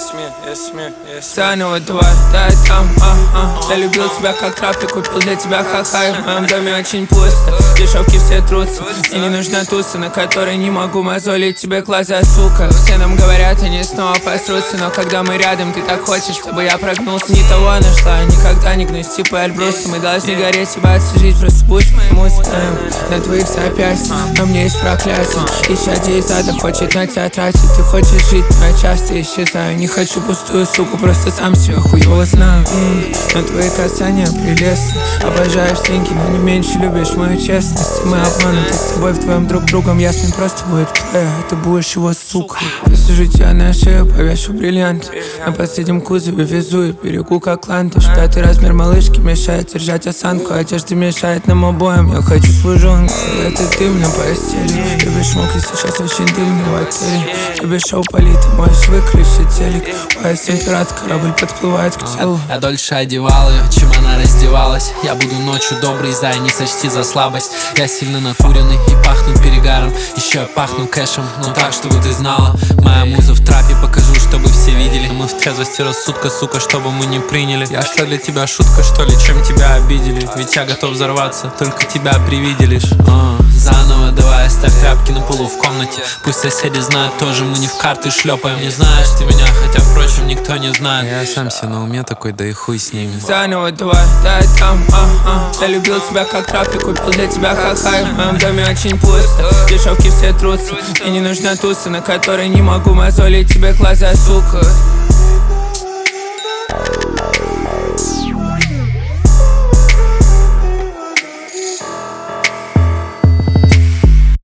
Заново давай, дай там, Я любил тебя как трап и купил для тебя ха-хай. В моем доме очень пусто, дешевки все трутся. Мне не нужна туса, на которой не могу мозолить тебе глаза, сука. Все нам говорят, они снова посрутся, но когда мы рядом, ты так хочешь, чтобы я прогнулся. Не того нашла, никогда не гнусь, типа Эльбруса. Мы должны гореть, ебаться, жить, просто будь моим музыком. На твоих запястьях, на мне есть проклятие. Исходя из ада, хочет на тебя тратить. Ты хочешь жить, но я часто исчезаю. Не хочу пустую суку, просто сам себя хуёво знаю. Но твои касания прелестны. Обожаешь деньги, но не меньше любишь мою честность. Мы обмануты с тобой вдвоем друг другом. Ясный просто будет плея, а ты будешь его сука. Посажу тебя на шею, повешу бриллиант. На последнем кузове везу и берегу как лантыш. 5-й размер малышки мешает держать осанку. Одежда мешает нам обоим, я хочу свою жонку. Это ты мне постели. Любишь мокрый, сейчас очень дымный в отеле. Любишь шоу политы, можешь выключить телек. Поезд температура, корабль подплывает к телу. Я дольше одевал ее, чем она раздевалась. Я буду ночью добрый, зай, не сочти за слабость. Я сильно накуренный и пахну перегаром. Еще я пахну кэшем, но так, чтобы ты знала. Моя муза в трапе, покажу, чтобы все видели. Мы в трезвости рассудка, сука, чтобы мы не приняли. Я что, для тебя шутка, что ли, чем тебя обидели? Ведь я готов взорваться, только тебя при виде лишь. Заново давай, оставь тряпки на полу в комнате. Пусть соседи знают тоже, мы не в карты шлепаем. Не знаешь ты меня, хотя, впрочем, никто не знает. Я сам себе на уме такой, да и хуй с ними. Заново давай, дай там, Я любил тебя как трап и купил для тебя ха-хай. В моем доме очень пусто, дешевки все трутся. Мне не нужна туса, на которой не могу мозолить тебе глаза, сука.